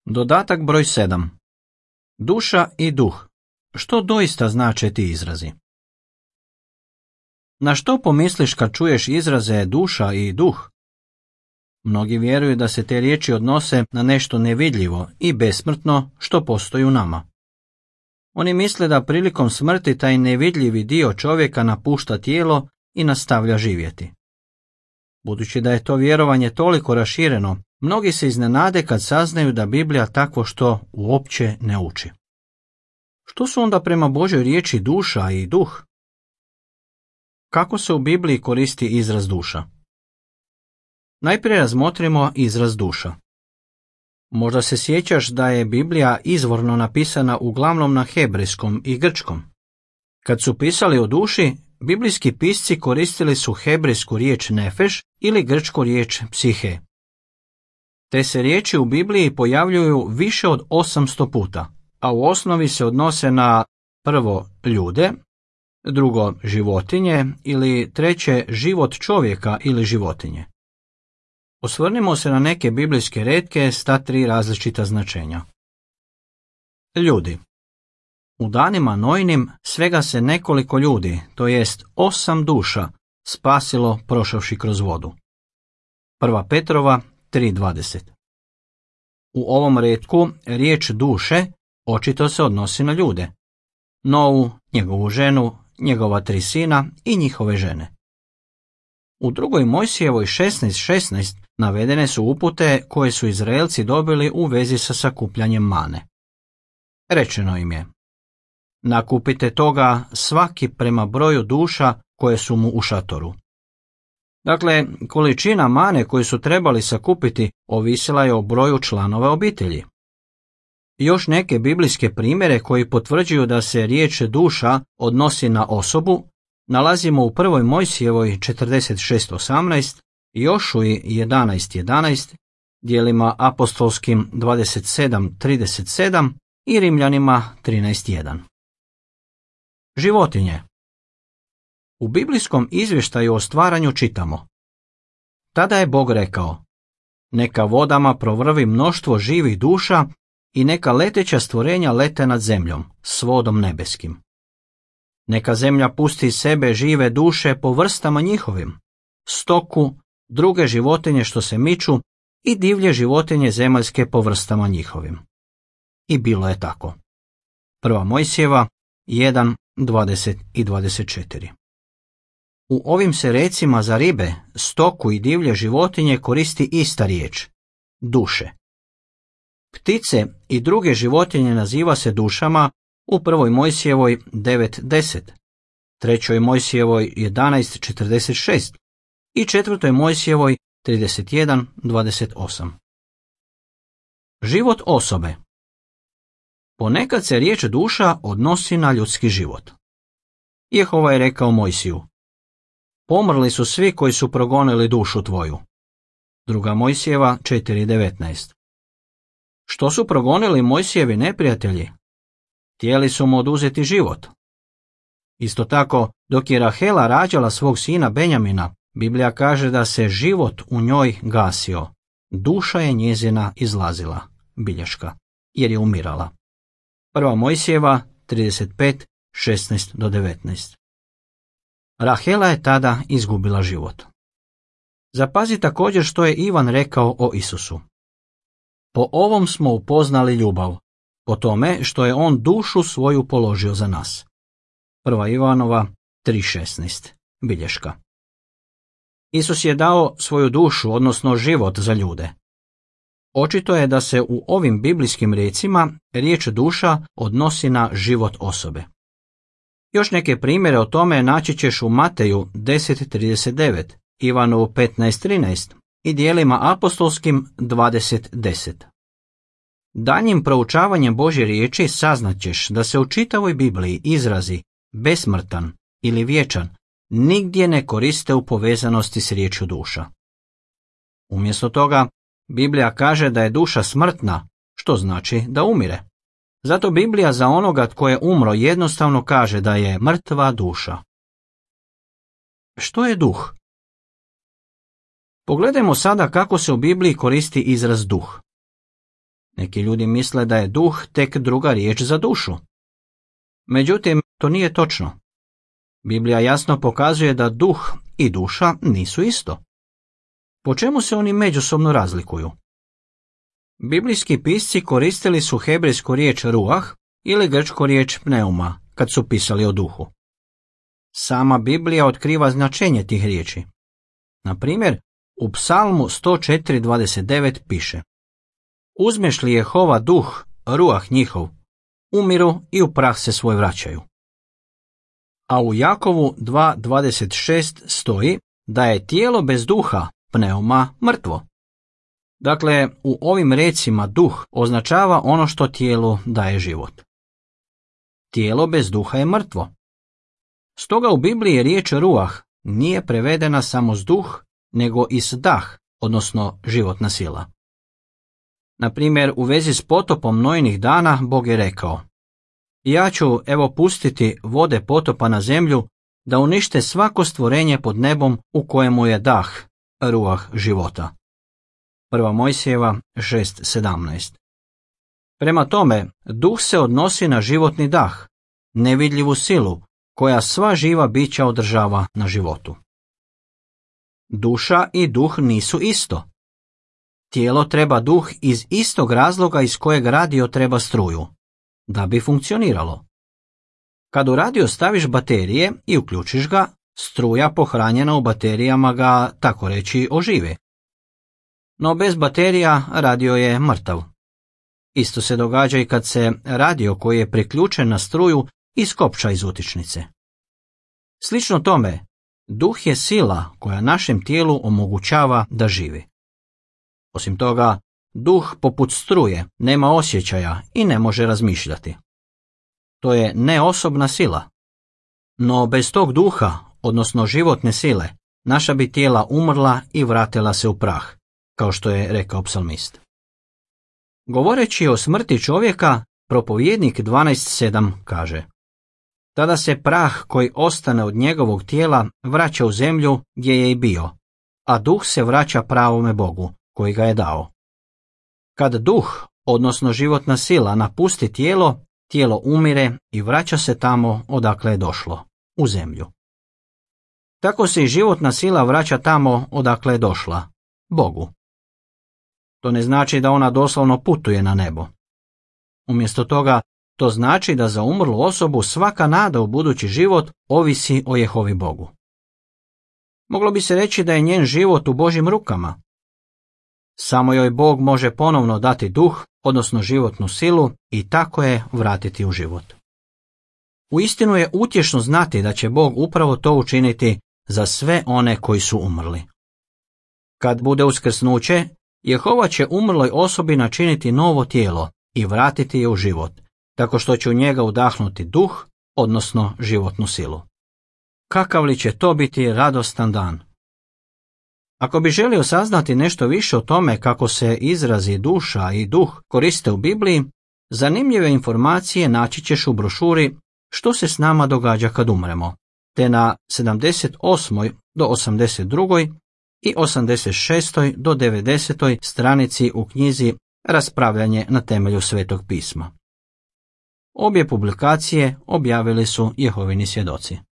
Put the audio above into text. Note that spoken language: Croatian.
Dodatak broj 7. Duša i duh. Što doista znače ti izrazi? Na što pomisliš kad čuješ izraze duša i duh? Mnogi vjeruju da se te riječi odnose na nešto nevidljivo i besmrtno što postoji u nama. Oni misle da prilikom smrti taj nevidljivi dio čovjeka napušta tijelo i nastavlja živjeti. Budući da je to vjerovanje toliko rašireno, mnogi se iznenade kad saznaju da Biblija takvo što uopće ne uči. Što su onda prema Božoj riječi duša i duh? Kako se u Bibliji koristi izraz duša? Najprije razmotrimo izraz duša. Možda se sjećaš da je Biblija izvorno napisana uglavnom na hebrejskom i grčkom. Kad su pisali o duši, biblijski pisci koristili su hebrejsku riječ nefeš ili grčku riječ psihe. Te se riječi u Bibliji pojavljuju više od 800 puta, a u osnovi se odnose na prvo ljude, drugo životinje ili treće život čovjeka ili životinje. Osvrnimo se na neke biblijske retke s ta 3 različita značenja. Ljudi. U danima Nojinim svega se nekoliko ljudi, to jest 8 duša, spasilo prošavši kroz vodu. 1. Petrova 3.20. U ovom retku riječ duše očito se odnosi na ljude. Novu, njegovu ženu, njegova 3 sina i njihove žene. U 2. Mojsijevoj 16.16 navedene su upute koje su Izraelci dobili u vezi sa sakupljanjem mane. Rečeno im je: nakupite toga svaki prema broju duša koje su mu u šatoru. Dakle, količina mane koju su trebali sakupiti ovisila je o broju članova obitelji. Još neke biblijske primjere koji potvrđuju da se riječ duša odnosi na osobu nalazimo u 1. Mojsijevoj 46.18, Jošuji 11.11, djelima apostolskim 27.37 i Rimljanima 13.1. Životinje. U biblijskom izvještaju o stvaranju čitamo: tada je Bog rekao: neka vodama provrvi mnoštvo živih duša i neka leteća stvorenja lete nad zemljom, s vodom nebeskim. Neka zemlja pusti iz sebe žive duše po vrstama njihovim, stoku, druge životinje što se miču i divlje životinje zemaljske po vrstama njihovim. I bilo je tako. 1. Mojsijeva 1.20 i 24. U ovim se recima za ribe, stoku i divlje životinje koristi ista riječ, duše. Ptice i druge životinje naziva se dušama u 1. Mojsijevoj 9.10, 3. Mojsijevoj 11.46 i 4. Mojsijevoj 31.28. Život osobe. Ponekad se riječ duša odnosi na ljudski život. Jehova je rekao Mojsiju: pomrli su svi koji su progonili dušu tvoju. 2. Mojsijeva 4.19. Što su progonili Mojsijevi neprijatelji? Htjeli su mu oduzeti život. Isto tako, dok je Rahela rađala svog sina Benjamina, Biblija kaže da se život u njoj gasio. Duša je njezina izlazila, bilješka, jer je umirala. 1. Mojsijeva 35.16-19. Rahela je tada izgubila život. Zapazi također što je Ivan rekao o Isusu. Po ovom smo upoznali ljubav, po tome što je on dušu svoju položio za nas. 1. Ivanova 3.16, bilješka. Isus je dao svoju dušu, odnosno život za ljude. Očito je da se u ovim biblijskim riječima riječ duša odnosi na život osobe. Još neke primjere o tome naći ćeš u Mateju 10.39, Ivanovu 15.13 i djelima apostolskim 20.10. Danjim proučavanjem Božje riječi saznaćeš da se u čitavoj Bibliji izrazi besmrtan ili vječan nigdje ne koriste u povezanosti s riječju duša. Umjesto toga, Biblija kaže da je duša smrtna, što znači da umire. Zato Biblija za onoga tko je umro jednostavno kaže da je mrtva duša. Što je duh? Pogledajmo sada kako se u Bibliji koristi izraz duh. Neki ljudi misle da je duh tek druga riječ za dušu. Međutim, to nije točno. Biblija jasno pokazuje da duh i duša nisu isto. Po čemu se oni međusobno razlikuju? Biblijski pisci koristili su hebrejsku riječ ruah ili grčku riječ pneuma kad su pisali o duhu. Sama Biblija otkriva značenje tih riječi. Na primjer, u Psalmu 104:29 piše: Uzmeš li Jehova duh, ruah njihov, umiru i u prah se svoj vraćaju. A u Jakovu 2:26 stoji da je tijelo bez duha, pneuma, mrtvo. Dakle, u ovim recima duh označava ono što tijelu daje život. Tijelo bez duha je mrtvo. Stoga u Bibliji riječ ruah nije prevedena samo s duh, nego i s dah, odnosno životna sila. Na primjer, u vezi s potopom Nojinih dana Bog je rekao: Ja ću evo pustiti vode potopa na zemlju da unište svako stvorenje pod nebom u kojemu je dah, ruah života. 1. Mojsijeva 6:17. Prema tome, duh se odnosi na životni dah, nevidljivu silu koja sva živa bića održava na životu. Duša i duh nisu isto. Tijelo treba duh iz istog razloga iz kojeg radio treba struju, da bi funkcioniralo. Kad u radio staviš baterije i uključiš ga, struja pohranjena u baterijama ga, tako reći, oživi. No bez baterija radio je mrtav. Isto se događa i kad se radio koji je priključen na struju iskopča iz utičnice. Slično tome, duh je sila koja našem tijelu omogućava da živi. Osim toga, duh poput struje nema osjećaja i ne može razmišljati. To je neosobna sila. No bez tog duha, odnosno životne sile, naša bi tijela umrla i vratila se u prah, kao što je rekao psalmist. Govoreći o smrti čovjeka, propovjednik 12:7 kaže: Tada se prah koji ostane od njegovog tijela vraća u zemlju gdje je i bio, a duh se vraća pravome Bogu koji ga je dao. Kad duh, odnosno životna sila, napusti tijelo, tijelo umire i vraća se tamo odakle je došlo, u zemlju. Tako se i životna sila vraća tamo odakle je došla, Bogu. To ne znači da ona doslovno putuje na nebo. Umjesto toga, to znači da za umrlu osobu svaka nada u budući život ovisi o Jehovi Bogu. Moglo bi se reći da je njen život u Božjim rukama. Samo joj Bog može ponovno dati duh, odnosno životnu silu, i tako je vratiti u život. Uistinu je utješno znati da će Bog upravo to učiniti za sve one koji su umrli. Kad bude uskrsnuće, Jehova će umrloj osobi načiniti novo tijelo i vratiti je u život, tako što će u njega udahnuti duh, odnosno životnu silu. Kakav li će to biti radostan dan? Ako bi želio saznati nešto više o tome kako se izrazi duša i duh koriste u Bibliji, zanimljive informacije naći ćeš u brošuri Što se s nama događa kad umremo, te na 78. do 82. i 86. do 90. stranici u knjizi Raspravljanje na temelju Svetog pisma. Obje publikacije objavili su Jehovini svjedoci.